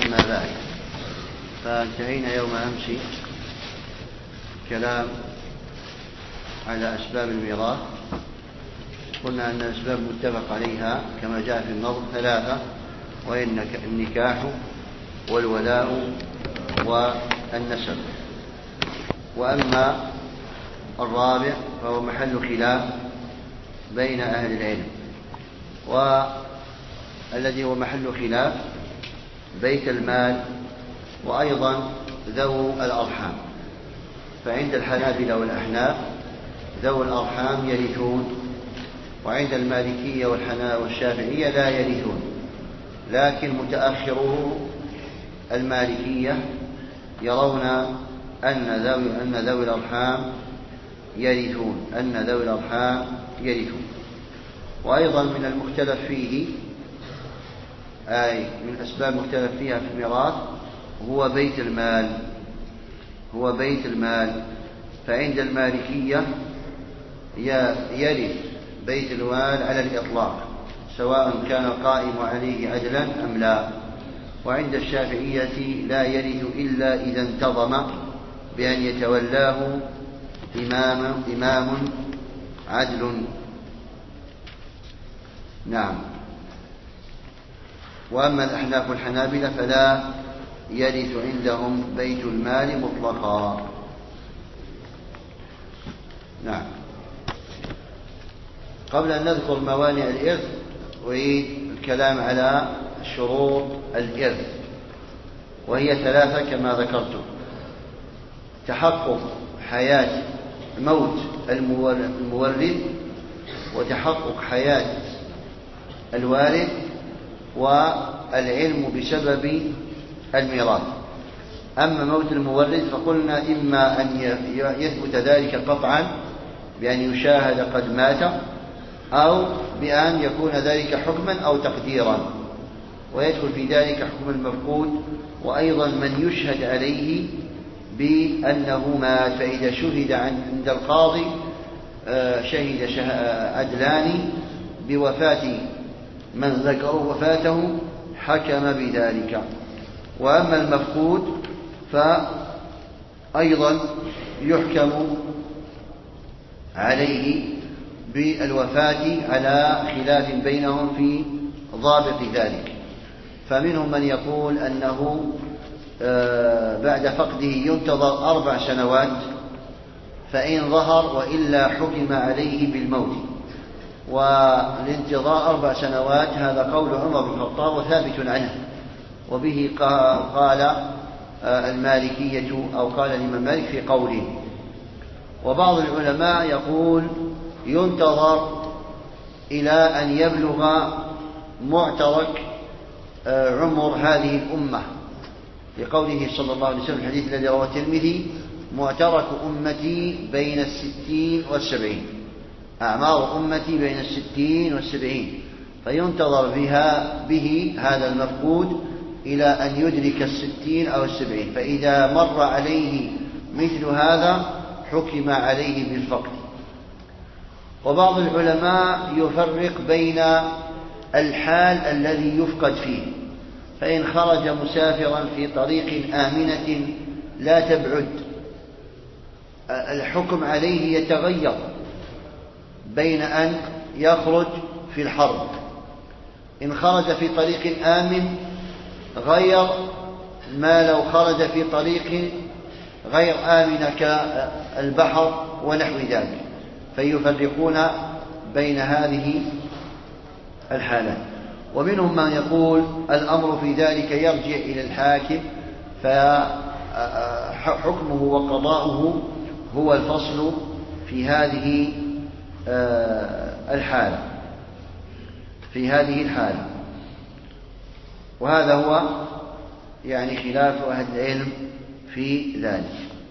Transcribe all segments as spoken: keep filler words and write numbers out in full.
أما بعد، فانتهينا يوم أمس كلام على أسباب الميراث. قلنا أن الأسباب متفق عليها كما جاء في النظم ثلاثة، وهي النكاح والولاء والنسب. وأما الرابع فهو محل خلاف بين أهل العلم، والذي هو محل خلاف بيت المال وأيضا ذو الأرحام. فعند الحنابلة والأحناف ذو الأرحام يرثون، وعند المالكية والشافعية لا يرثون، لكن متأخرو المالكية يرون أن ذوي أن ذوي الأرحام يرثون أن ذوي الأرحام يرثون. وأيضا من المختلف فيه، أي من أسباب مختلف فيها في الميراث، هو بيت المال هو بيت المال فعند المالكية يرث بيت المال على الإطلاق سواء كان القائم عليه عدلا أم لا. وعند الشافعية لا يرث إلا إذا انتظم بأن يتولاه إمام, إمام عدل. نعم. وأما الأحناف والحنابلة فلا يرث عندهم بيت المال مطلقا. نعم. قبل أن نذكر موانع الإرث أريد الكلام على شروط الإرث، وهي ثلاثة كما ذكرت: تحقق حياة موت المورث، وتحقق حياة الوارث، والعلم بسبب الميراث. أما موت المورث فقلنا إما أن يثبت ذلك قطعا بأن يشاهد قد مات، أو بأن يكون ذلك حكما أو تقديرا، ويدخل في ذلك حكم المفقود، وأيضا من يشهد عليه بأنه مات. فإذا شهد عند القاضي شهد عدلان بوفاة من ذكروا وفاته حكم بذلك. وأما المفقود فأيضا يحكم عليه بالوفاة على خلاف بينهم في ضابط ذلك. فمنهم من يقول أنه بعد فقده ينتظر أربع سنوات، فإن ظهر وإلا حكم عليه بالموت. والانتظار أربع سنوات هذا قول عمر بن الخطاب وثابت عنه، وبه قال المالكية أو قال الإمام مالك في قوله. وبعض العلماء يقول ينتظر إلى أن يبلغ معترك عمر هذه الأمة، لقوله صلى الله عليه وسلم الحديث الذي رواه الترمذي: معترك أمتي بين الستين والسبعين، أعمار أمتي بين الستين والسبعين. فينتظر بها به هذا المفقود إلى أن يدرك الستين أو السبعين، فإذا مر عليه مثل هذا حكم عليه بالفقد. وبعض العلماء يفرق بين الحال الذي يفقد فيه، فإن خرج مسافرا في طريق آمنة لا تبعد الحكم عليه يتغير بين أن يخرج في الحرب. إن خرج في طريق آمن غير ما لو خرج في طريق غير آمن كالبحر ونحو ذلك، فيفرقون بين هذه الحالات. ومنهم من يقول الأمر في ذلك يرجع إلى الحاكم، فحكمه وقضاؤه هو الفصل في هذه الحالة في هذه الحالة وهذا هو يعني خلاف أهل العلم في ذلك.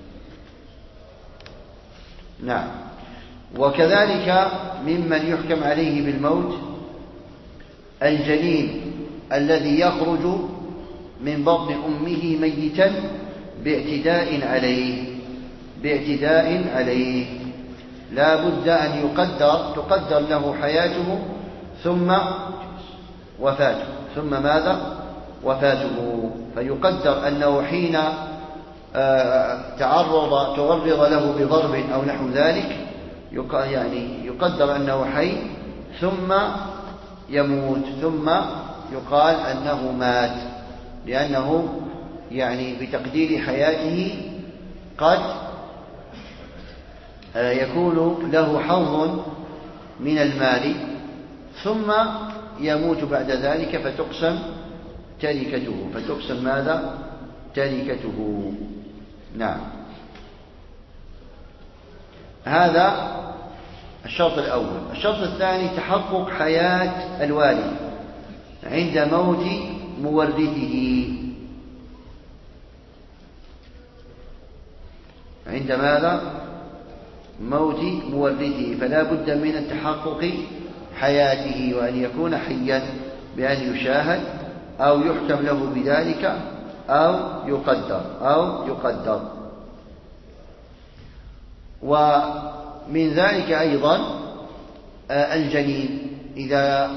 نعم. وكذلك ممن يحكم عليه بالموت الجنين الذي يخرج من بطن أمه ميتا باعتداء عليه باعتداء عليه لا بد أن يقدر تقدر له حياته ثم وفاته ثم ماذا وفاته، فيقدر أنه حين تعرض تعرض له بضرب أو نحو ذلك يعني يقدر أنه حي ثم يموت، ثم يقال أنه مات، لأنه يعني بتقدير حياته قد يكون له حظ من المال ثم يموت بعد ذلك فتقسم تركته، فتقسم ماذا؟ تركته. نعم، هذا الشرط الأول. الشرط الثاني تحقق حياة الوالد عند موت مورثه. عند ماذا؟ موت مورثه، فلا بد من التحقق حياته وأن يكون حيا بأن يشاهد أو يحكم له بذلك أو يقدر أو يقدر. ومن ذلك أيضا الجنين إذا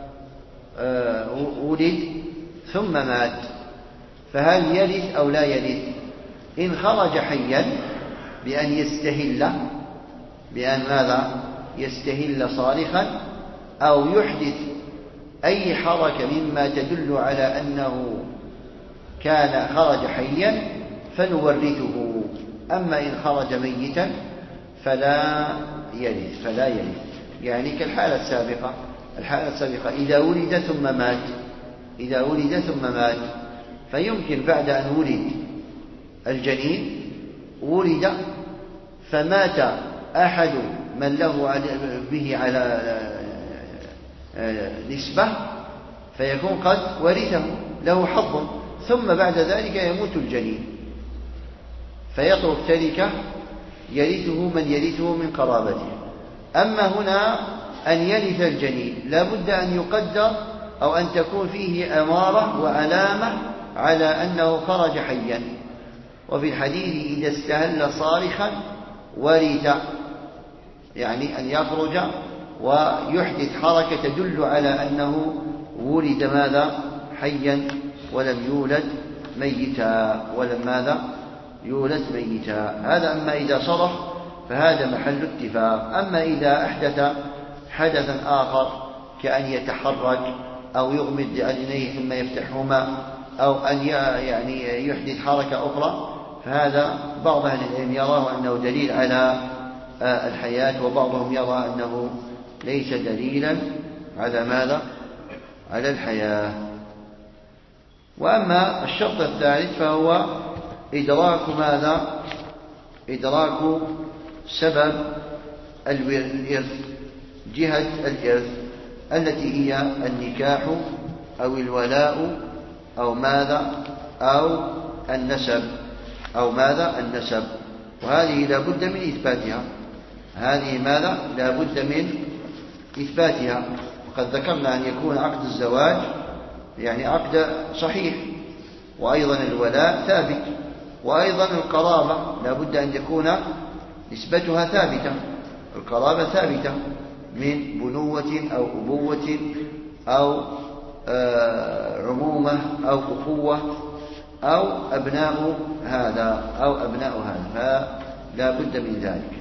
ولد ثم مات فهل يرث أو لا يرث؟ إن خرج حيا بأن يستهل بأن ماذا؟ يستهل صارخا أو يحدث أي حركة مما تدل على أنه كان خرج حيا فنورثه. أما إن خرج ميتا فلا يرث فلا يرث يعني كالحالة السابقة. الحالة السابقة إذا ولد ثم مات إذا ولد ثم مات فيمكن بعد أن ولد الجنين ولد فمات أحد من له به على نسبة فيكون قد ورثه له حظ، ثم بعد ذلك يموت الجنين فيترك تركة يرثه من يرثه من قرابته. أما هنا أن يرث الجنين لا بد أن يقدر أو أن تكون فيه أمارة وعلامة على أنه خرج حيا. وفي الحديث إذا استهل صارخا ورث، يعني أن يخرج ويحدث حركة تدل على أنه ولد ماذا؟ حيا ولم يولد ميتا ولم ماذا؟ يولد ميتا. هذا أما إذا صرخ فهذا محل اتفاق. أما إذا أحدث حدثا آخر كأن يتحرك أو يغمض عينيه ثم يفتحهما أو أن يعني يحدث حركة أخرى فهذا بعض أهل العلم يراه أنه دليل على الحياة، وبعضهم يرى أنه ليس دليلا على ماذا؟ على الحياة. وأما الشرط الثالث فهو إدراك ماذا؟ إدراك سبب الإرث، جهة الإرث التي هي النكاح أو الولاء أو ماذا؟ أو النسب أو ماذا؟ النسب. وهذه لا بد من إثباتها. هذه ماذا؟ لا بد من إثباتها. وقد ذكرنا أن يكون عقد الزواج يعني عقد صحيح، وأيضا الولاء ثابت، وأيضا القرابة لا بد أن يكون نسبتها ثابتة. القرابة ثابتة من بنوة أو أبوة أو آه عمومة أو أخوة أو أبناء هذا أو أبناء هذا، فلا بد من ذلك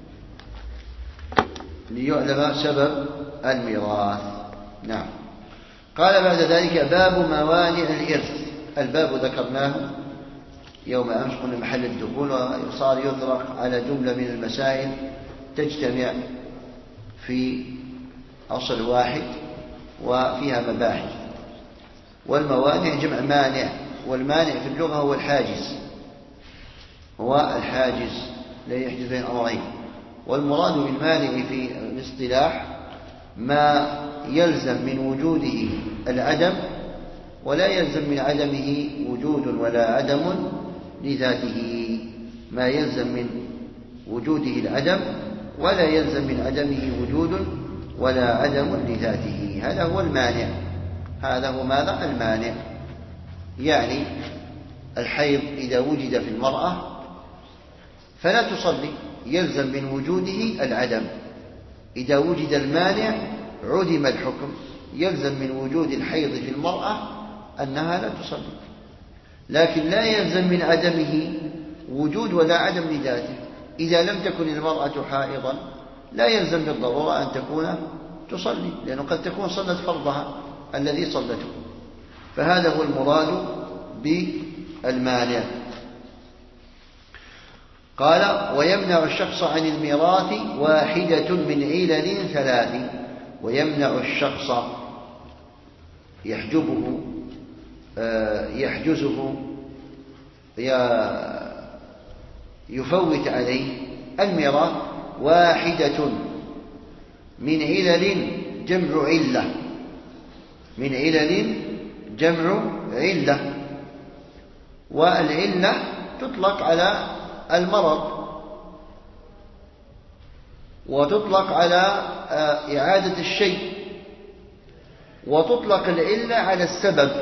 ليعلم سبب الميراث. نعم. قال بعد ذلك باب موانع الإرث. الباب ذكرناه يوم أمس قلنا محل الدخول، وصار يطرق على جملة من المسائل تجتمع في أصل واحد وفيها مباحث. والموانع جمع مانع، والمانع في اللغة هو الحاجز، هو الحاجز لا يحدث بين أمرين. والمراد بالمانع في الاصطلاح ما يلزم من وجوده العدم ولا يلزم من عدمه وجود ولا عدم لذاته. ما يلزم من وجوده العدم ولا يلزم من عدمه وجود ولا عدم لذاته، هذا هو المانع. هذا هو ماذا؟ المانع. يعني الحيض إذا وجد في المرأة فلا تصلي، يلزم من وجوده العدم. إذا وجد المانع عدم الحكم، يلزم من وجود الحيض في المرأة أنها لا تصلي، لكن لا يلزم من عدمه وجود ولا عدم لذاته. إذا لم تكن المرأة حائضا لا يلزم بالضرورة أن تكون تصلي، لأنه قد تكون صلت فرضها الذي صلته. فهذا هو المراد بالمانع. قال: ويمنع الشخص عن الميراث واحدة من علل ثلاث. ويمنع الشخص يحجبه يحجزه يفوت عليه الميراث واحدة من علل جمع علة من علل جمع علة والعلة تطلق على المرض وتطلق على إعادة الشيء وتطلق العلة على السبب.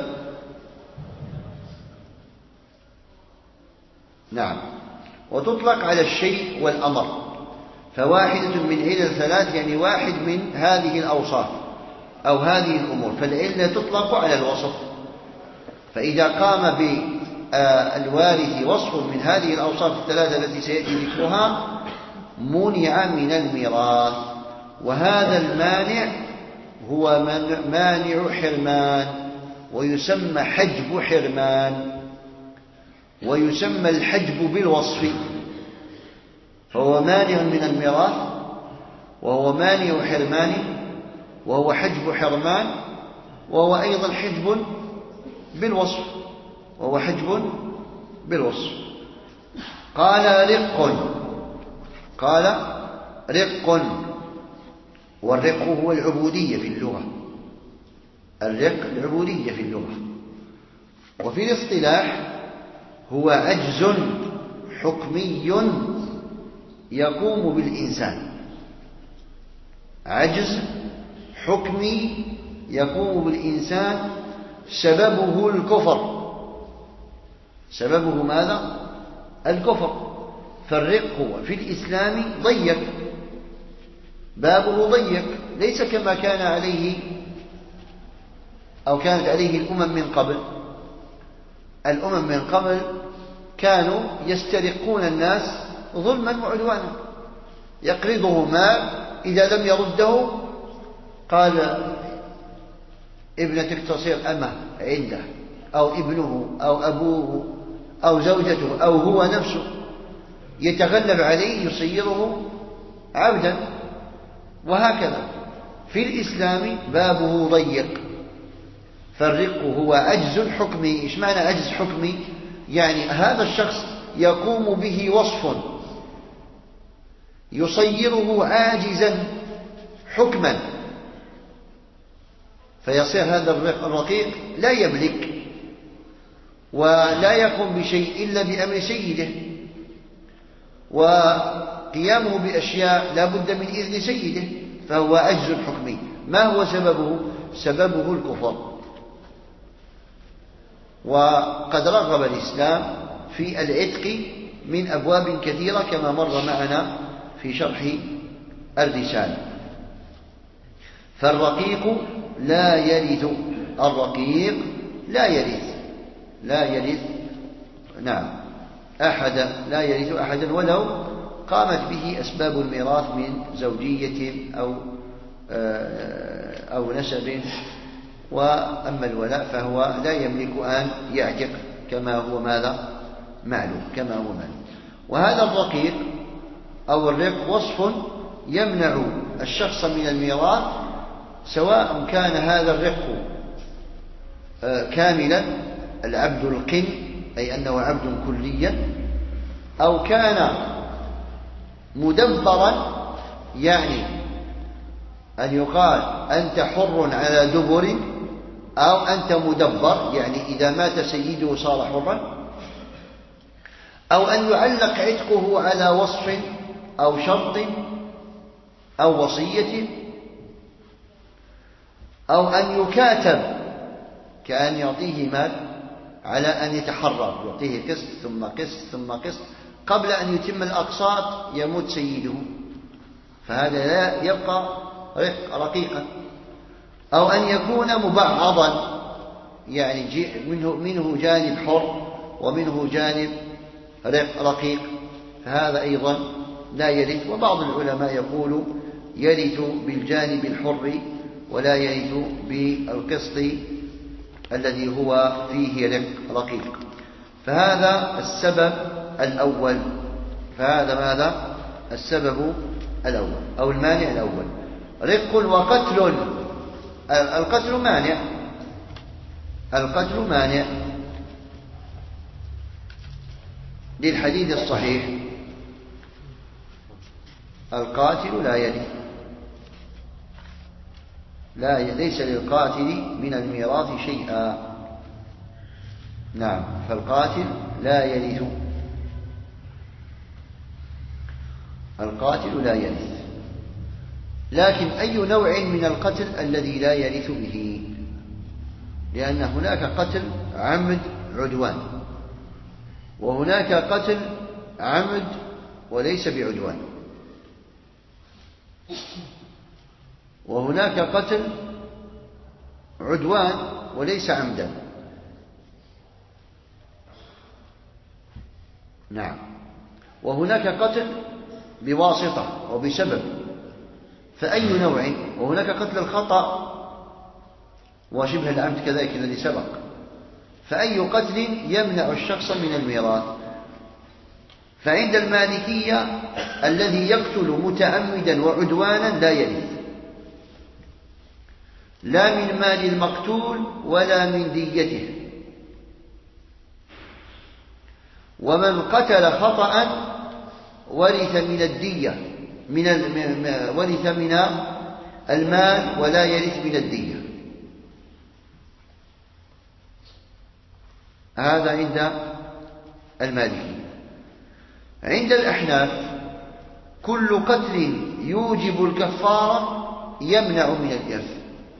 نعم، وتطلق على الشيء والأمر. فواحدة من علل ثلاث يعني واحد من هذه الأوصاف أو هذه الأمور، فالعلة تطلق على الوصف. فإذا قام بالوارث وصف من هذه الأوصاف الثلاثة التي سيأتي ذكرها منع من الميراث. وهذا المانع هو مانع حرمان، ويسمى حجب حرمان، ويسمى الحجب بالوصف. فهو مانع من الميراث، وهو مانع حرمان، وهو حجب حرمان، وهو أيضا حجب بالوصف وهو حجب بالوصف. قال رق قال رق والرق هو العبودية في اللغة. الرق العبودية في اللغة. وفي الاصطلاح هو عجز حكمي يقوم بالإنسان. عجز حكمي يقوم بالإنسان سببه الكفر. سببه ماذا؟ الكفر. فالرق في الإسلام ضيق، بابه ضيق، ليس كما كان عليه أو كانت عليه الأمم من قبل. الأمم من قبل كانوا يسترقون الناس ظلما وعدوانا، يقرضه مال، إذا لم يرده قال ابنتك تصير أمة عنده، أو ابنه أو أبوه أو زوجته أو هو نفسه يتغلب عليه يصيره عبدا. وهكذا في الإسلام بابه ضيق. فالرق هو عجز حكمي. إيش معنى عجز حكمي؟ يعني هذا الشخص يقوم به وصف يصيره عاجزا حكما، فيصير هذا الرقيق لا يملك ولا يقوم بشيء إلا بأمر سيده، وقيامه بأشياء لا بد من إذن سيده، فهو عجز حكمي. ما هو سببه؟ سببه الكفر. وقد رغب الإسلام في العتق من أبواب كثيرة كما مر معنا في شرح الرسالة. فالرقيق لا يرث الرقيق لا يرث لا يرث نعم أحد لا يرث أحدا ولو قامت به أسباب الميراث من زوجية أو أو نسب. وأما الولاء فهو لا يملك أن يعتق كما هو ماذا معلوم كما هو معلوم. وهذا الرقيق أو الرق وصف يمنع الشخص من الميراث، سواء كان هذا الرق كاملا العبد القن أي أنه عبد كليا، أو كان مدبرا، يعني أن يقال أنت حر على دبر، أو أنت مدبر يعني إذا مات سيده صار حرا، أو أن يعلق عتقه على وصف أو شرط أو وصية، أو أن يكاتب كأن يعطيه مال على أن يتحرر، يعطيه قسط ثم قسط ثم قسط قبل أن يتم الأقساط يموت سيده، فهذا لا يبقى رقيقا. أو أن يكون مبعضا، يعني منه, منه جانب حر ومنه جانب رقيق، فهذا أيضا لا يرث. وبعض العلماء يقول يرث بالجانب الحر ولا يرث بالقسط الذي هو فيه رقيق. فهذا السبب الأول، فهذا ماذا؟ السبب الأول أو المانع الأول. رق وقتل، القتل مانع، القتل مانع للحديث الصحيح: القاتل لا يرث، لا ليس للقاتل من الميراث شيئا. نعم، فالقاتل لا يرث، القاتل لا يرث. لكن أي نوع من القتل الذي لا يرث به؟ لأن هناك قتل عمد عدوان، وهناك قتل عمد وليس بعدوان، وهناك قتل عدوان وليس عمدا. نعم، وهناك قتل بواسطة وبسبب، فأي نوع؟ وهناك قتل الخطأ وشبه العمد كذلك الذي سبق. فأي قتل يمنع الشخص من الميراث؟ فعند المالكية الذي يقتل متعمدا وعدوانا لا يرث، لا من مال المقتول ولا من ديته. ومن قتل خطأ ورث من الدية، من ورث من المال ولا يرث من الدية. هذا عند المالكية. عند الأحناف كل قتل يوجب الكفارة يمنع من الإرث.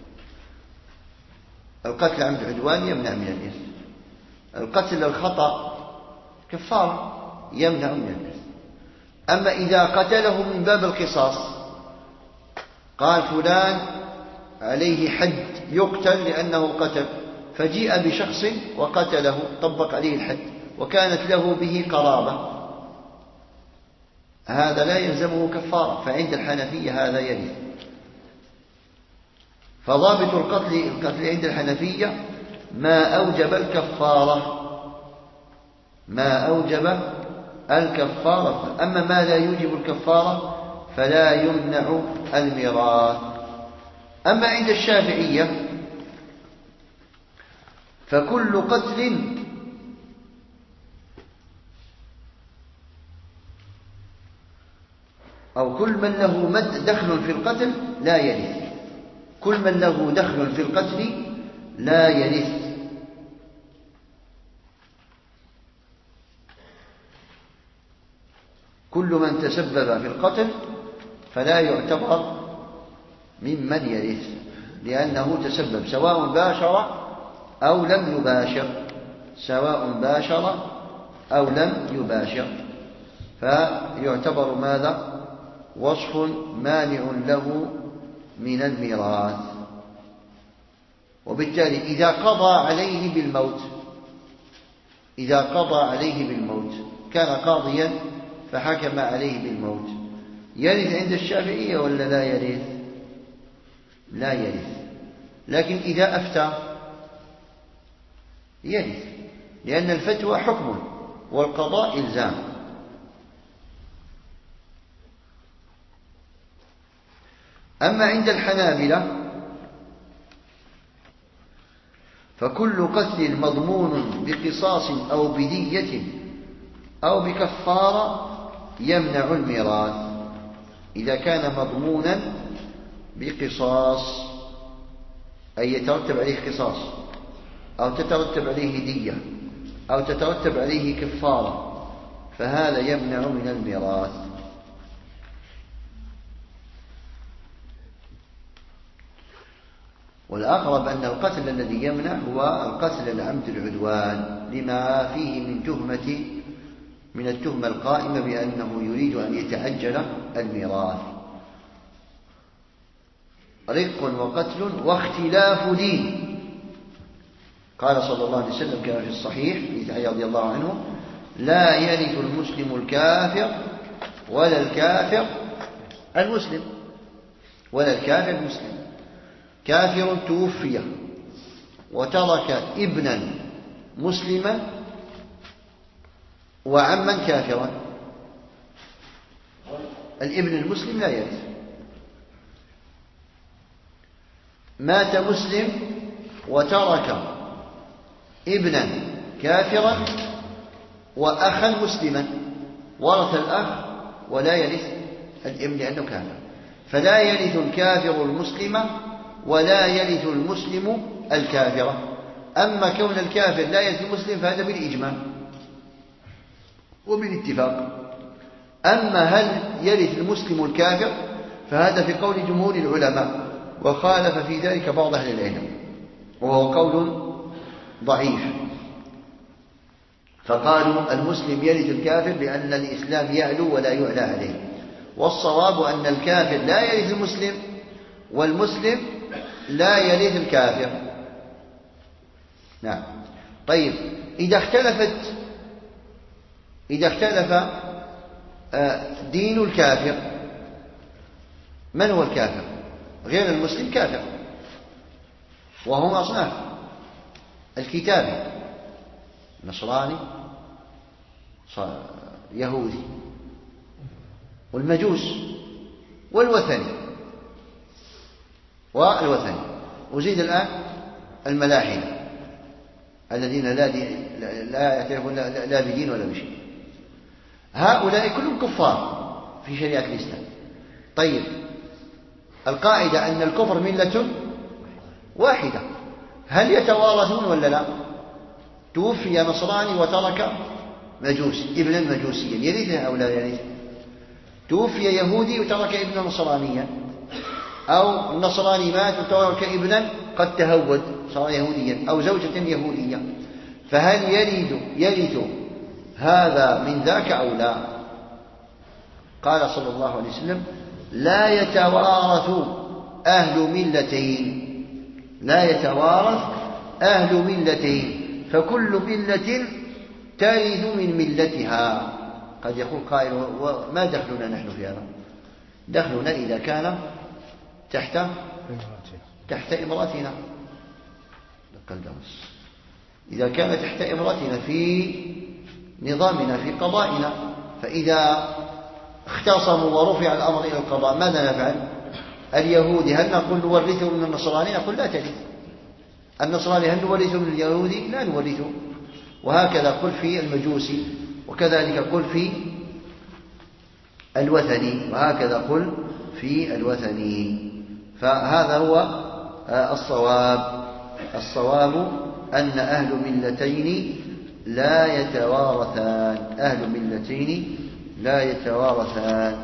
القتل عمد عدوان يمنع من الإرث، القتل الخطأ كفارة يمنع من الإرث. أما إذا قتله من باب القصاص، قال فلان عليه حد يقتل لأنه قتل، فجيء بشخص وقتله طبق عليه الحد وكانت له به قرابة، هذا لا يلزمه كفارة. فعند الحنفية هذا يرث. فضابط القتل القتل عند الحنفية ما أوجب الكفارة، ما أوجب الكفارة. أما ما لا يوجب الكفارة فلا يمنع الميراث. أما عند الشافعية فكل قتل أو كل من له مد دخل في القتل لا يرث، كل من له دخل في القتل لا يرث. كل من تسبب في القتل فلا يعتبر ممن يرث، لأنه تسبب سواء باشر أو لم يباشر، سواء باشر أو لم يباشر، فيعتبر ماذا؟ وصف مانع له من الميراث. وبالتالي إذا قضى عليه بالموت، إذا قضى عليه بالموت كان قاضيا فحكم عليه بالموت، يرث عند الشافعية ولا لا يرث؟ لا يرث. لكن إذا أفتى يرث، لأن الفتوى حكم والقضاء إلزام. أما عند الحنابلة فكل قتل مضمون بقصاص أو بدية أو بكفارة يمنع الميراث إذا كان مضمونا بقصاص، أي يترتب عليه قصاص أو تترتب عليه دية أو تترتب عليه كفارة، فهذا يمنع من الميراث. والأقرب أن القتل الذي يمنع هو القتل العمد العدوان، لما فيه من تهمة من التهمة القائمة بأنه يريد أن يتعجل الميراث. رق وقتل واختلاف دين، قال صلى الله عليه وسلم كما في الصحيح في علي رضي الله عنه: لا يرث المسلم الكافر ولا الكافر المسلم ولا الكافر المسلم. كافر توفي وترك ابنا مسلما وعما كافرا، الابن المسلم لا يرث. مات مسلم وترك ابنا كافرا وأخا مسلما، ورث الأخ ولا يرث الابن لأنه كافر. فلا يرث الكافر المسلم ولا يرث المسلم الكافرة. أما كون الكافر لا يرث المسلم فهذا بالإجماع وبالاتفاق. أما هل يرث المسلم الكافر فهذا في قول جمهور العلماء، وخالف في ذلك بعض أهل العلم، وهو قول ضعيف. فقالوا المسلم يرث الكافر لأن الإسلام يعلو ولا يعلى عليه، والصواب أن الكافر لا يرث المسلم والمسلم لا يرث الكافر. نعم. طيب، إذا اختلفت إذا اختلف دين الكافر، من هو الكافر؟ غير المسلم كافر، وهم أصناف: الكتابي، نصراني، يهودي، والمجوس، والوثني والوثني وزيد الآن الملاحدة الذين لا لا يعترفون لا بدين ولا بشيء. هؤلاء كلهم كفار في شريعة الإسلام. طيب، القاعدة أن الكفر ملة واحدة، هل يتوارثون ولا لا؟ توفي نصراني وترك مجوس ابنا مجوسيا، يرثه أو لا يرثه؟ توفي يهودي وترك ابنا نصرانيا، أو النصراني مات وترك ابنا قد تهود صار يهوديا، أو زوجة يهودية، فهل يرث يرث هذا من ذاك أو لا؟ قال صلى الله عليه وسلم: لا يتوارث أهل ملتين لا يتوارث أهل ملتين فكل ملة ترث من ملتها. قد يقول قائل: وما دخلنا نحن في هذا؟ دخلنا إذا كان تحت تحت إمرتنا، إذا كان تحت إمرتنا في نظامنا في قضائنا. فإذا اختصموا ورفع الأمر إلى القضاء ماذا نفعل؟ اليهودي هل نقول نورثه من النصراني؟ نقول لا ترث. النصراني هل نورثه من اليهودي؟ لا نورثه. وهكذا قل في المجوسي، وكذلك قل في الوثني، وهكذا قل في الوثني. فهذا هو الصواب. الصواب أن أهل ملتين لا يتوارثان أهل ملتين لا يتوارثان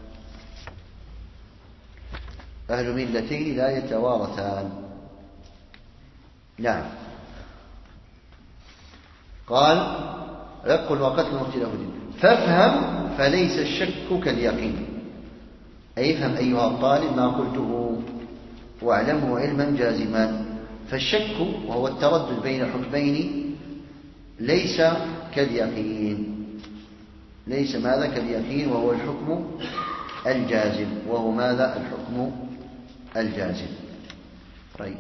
أهل ملتين لا يتوارثان. نعم. قال: رق وقتل واختلاف الدين فافهم فليس الشك كاليقين. أي افهم أيها الطالب ما قلته واعلمه علما جازما. فالشك وهو التردد بين حكمين ليس كاليقين ليس ماذا كاليقين وهو الحكم الجازم وهو ماذا الحكم الجازم. طيب،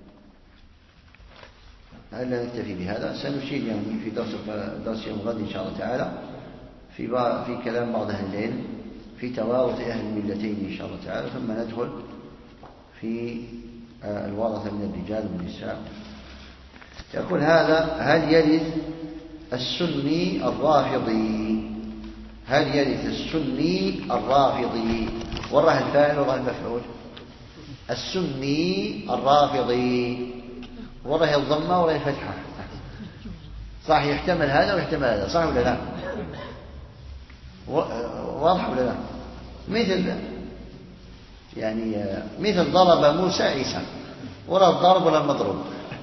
هل نكتفي بهذا؟ سنشير يعني في درس درس يوم غد إن شاء الله تعالى في في كلام بعض أهل العلم في توارث أهل الملتين إن شاء الله تعالى، ثم ندخل في الورثة من الرجال والنساء. يقول هذا: هل يرث السني الرافضي هل يرث السني الرافضي والله الفاعل والله المفعول. السني الرافضي والله الضمة والله الفتحة، صح؟ يحتمل هذا ويحتمل هذا، صح ولا لا؟ واضح ولا لا؟ مثل يعني مثل ضرب موسى عيسى، ولا الضرب ولا المضروب.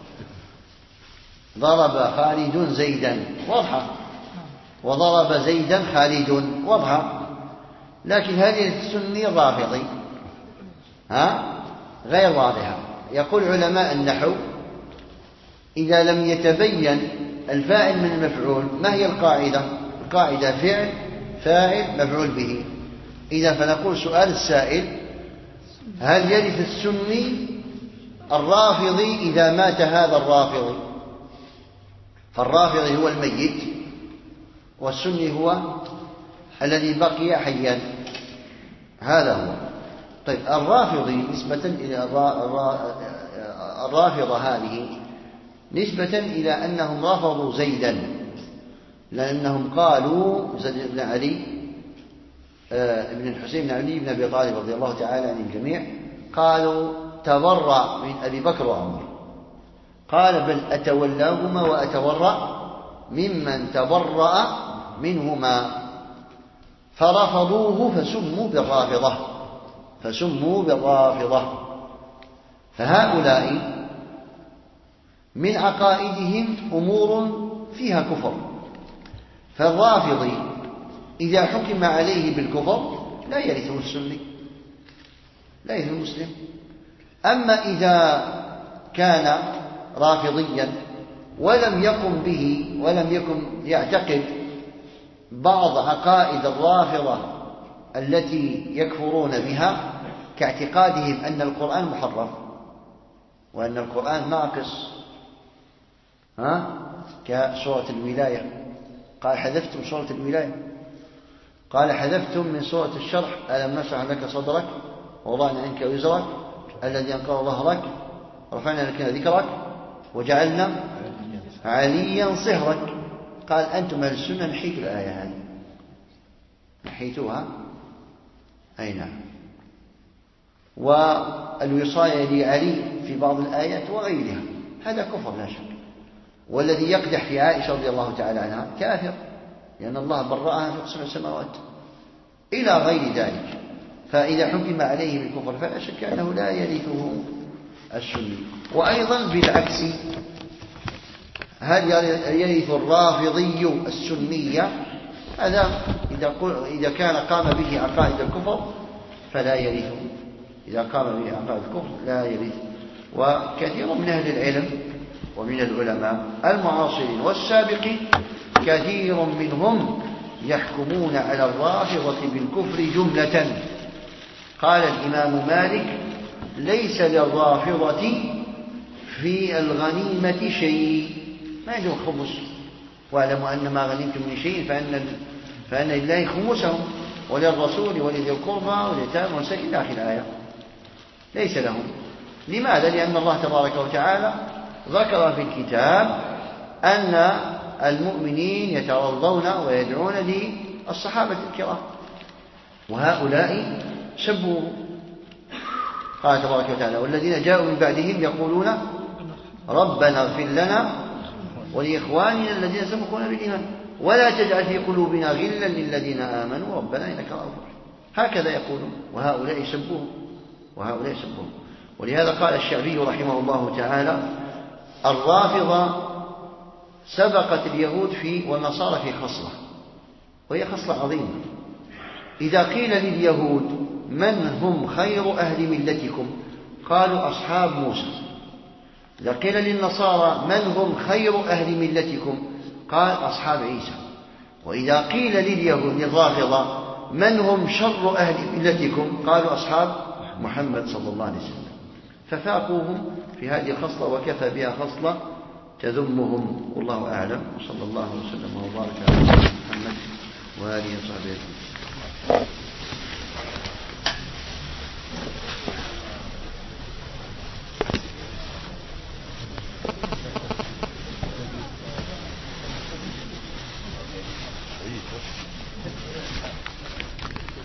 ضرب خالد زيدا واضحة، وضرب زيدا خالد واضحة. لكن هذه السني الرافضي ها غير واضحة. يقول علماء النحو إذا لم يتبين الفاعل من المفعول ما هي القاعدة؟ القاعدة فعل فاعل مفعول به. إذا فنقول سؤال السائل: هل يرث السني الرافضي إذا مات هذا الرافضي؟ فالرافضي هو الميت، والسني هو الذي بقي حيا، هذا هو. طيب الرافضي نسبة إلى الرافضة هذه نسبة إلى أنهم رفضوا زيدا، لأنهم قالوا زيد بن علي ابن الحسين بن علي بن أبي طالب رضي الله تعالى عن الجميع، قالوا تبرأ من أبي بكر وعمر، قال: بل أتولاهما وأتبرأ ممن تبرأ منهما، فرفضوه فسموا بالرافضة فسموا بالرافضة فهؤلاء من عقائدهم أمور فيها كفر، فالرافضي إذا حكم عليه بالكفر لا يرثه السني، لا يرثه المسلم. أما إذا كان رافضيا ولم يقم به ولم يكن يعتقد بعض عقائد الرافضة التي يكفرون بها، كاعتقادهم أن القرآن محرف وأن القرآن ناقص، ها كسورة الولاية، قال: حذفتم سورة الولاية، قال: حذفتم من سورة الشرح: ألم نشرح لك صدرك ووضعنا عنك وزرك الذي أنقض ظهرك رفعنا لك ذكرك وجعلنا عليا صهرك. قال: أنتم أهل السنة نحيتوا الآية هذه، نحيتوها، أي نعم. والوصاية لعلي في بعض الآيات وغيرها هذا كفر لا شك، والذي يقدح في عائشة رضي الله تعالى عنها كافر، لأن الله برأها في سبع سماوات إلى غير ذلك. فإذا حكم عليه بالكفر فلا شك أنه لا يرثه السني. وأيضا بالعكس، هل يرث الرافضي السنية؟ هذا إذا كان قام به عقائد الكفر فلا يرثه، إذا قام به عقائد الكفر لا يرث. وكثير من أهل العلم ومن العلماء المعاصرين والسابقين كثير منهم يحكمون على الرافضة بالكفر جملة. قال الإمام مالك: ليس للرافضة في الغنيمة شيء، ما عندهم خمس، واعلموا أن ما غنمتم من شيء فأن فأن لله خمسه وللرسول ولذي القربى واليتامى والمساكين إلى آخر الآية. ليس لهم. لماذا؟ لأن الله تبارك وتعالى ذكر في الكتاب أن المؤمنين يترضون ويدعون للصحابة الكرام، وهؤلاء سبوا. قال تبارك وتعالى: والذين جاءوا من بعدهم يقولون ربنا اغفر لنا ولإخواننا الذين سبقونا بالإيمان ولا تجعل في قلوبنا غلا للذين آمنوا ربنا إنك رؤوف رحيم. هكذا يقولون، وهؤلاء سبوهم وهؤلاء سبوهم. ولهذا قال الشعبي رحمه الله تعالى: الرافضة سبقت اليهود في والنصارى في خصلة، وهي خصلة عظيمة. إذا قيل لليهود: من هم خير أهل ملتكم؟ قالوا: أصحاب موسى. إذا قيل للنصارى: من هم خير أهل ملتكم؟ قال: أصحاب عيسى. وإذا قيل لليهود للرافضة: من هم شر أهل ملتكم؟ قالوا: أصحاب محمد صلى الله عليه وسلم. ففاقوهم في هذه الخصلة وكفى بها خصلة تذمهم. والله أعلم، وصلى الله وسلم وبارك على محمد وآله وصحبه أجمعين.